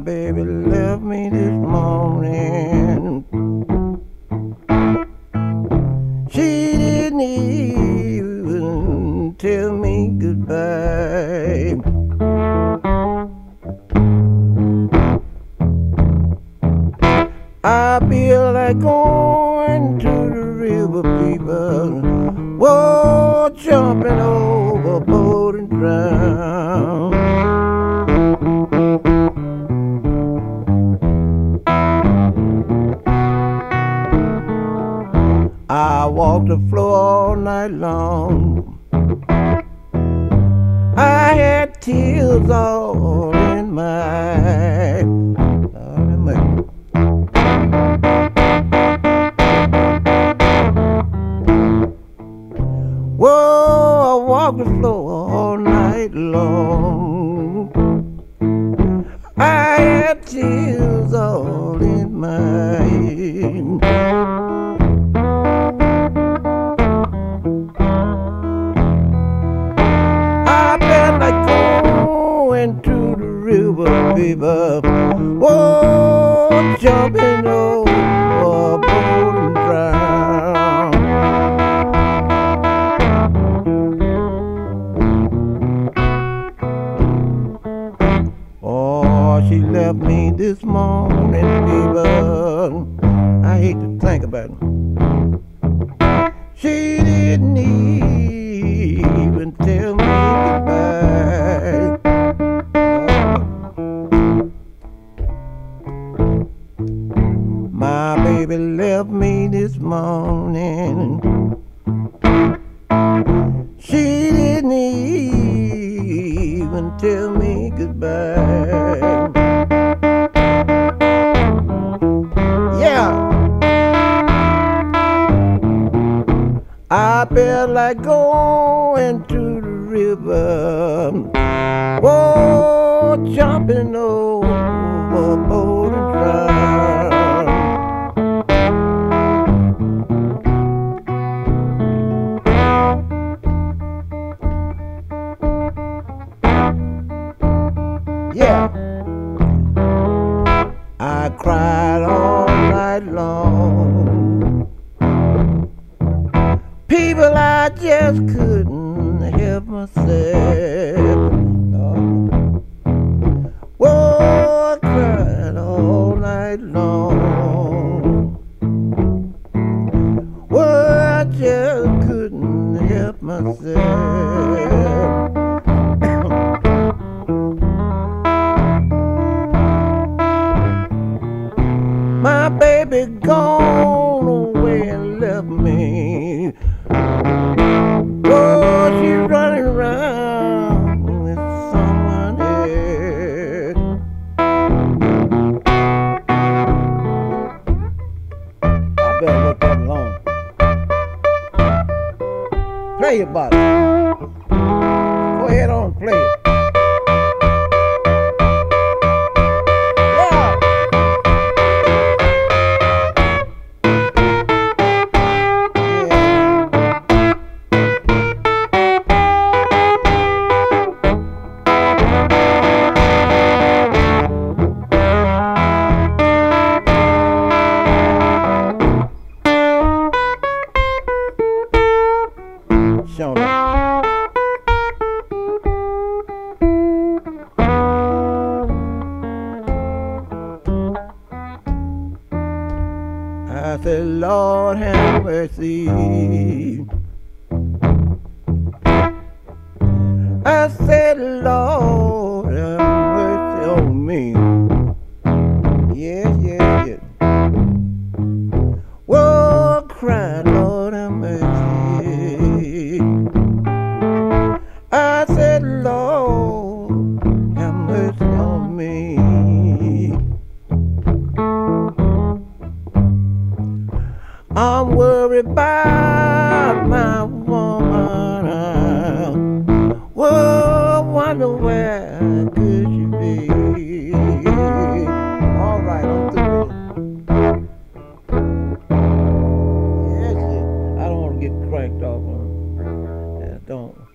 baby left me this morning. She didn't even tell me goodbye. I feel like going to the river, people. Whoa, jumping overboard and drown. I walked the floor all night long. I had tears all in my eyes. Whoa, I walked the floor all night long. I had tears all in my eyes. I felt like going to the river, baby. Whoa, jumping overboard and drown. Oh, she left me this morning, baby. I hate to think about it. She didn't even tell me goodbye. My baby left me this morning. She didn't even tell me goodbye. Yeah, I felt like going to the river. Whoa, jumping overboard and drown. Yeah, I cried all night long. People, I just couldn't help myself. Whoa, I cried all night long. Whoa, I just couldn't help myself. My baby gone away and left me. Oh, she's running around with someone else. I better let that alone. Play your body. Go ahead on and play it. I said, Lord have mercy. I said, Lord have mercy on me. Yes, yes, yes. Whoa, I cried, Lord have mercy. I said, Lord have mercy on me. I'm worried about my woman. Whoa, I wonder where could she be? All right, I'm through. Yes, I don't want to get cranked off on. Don't.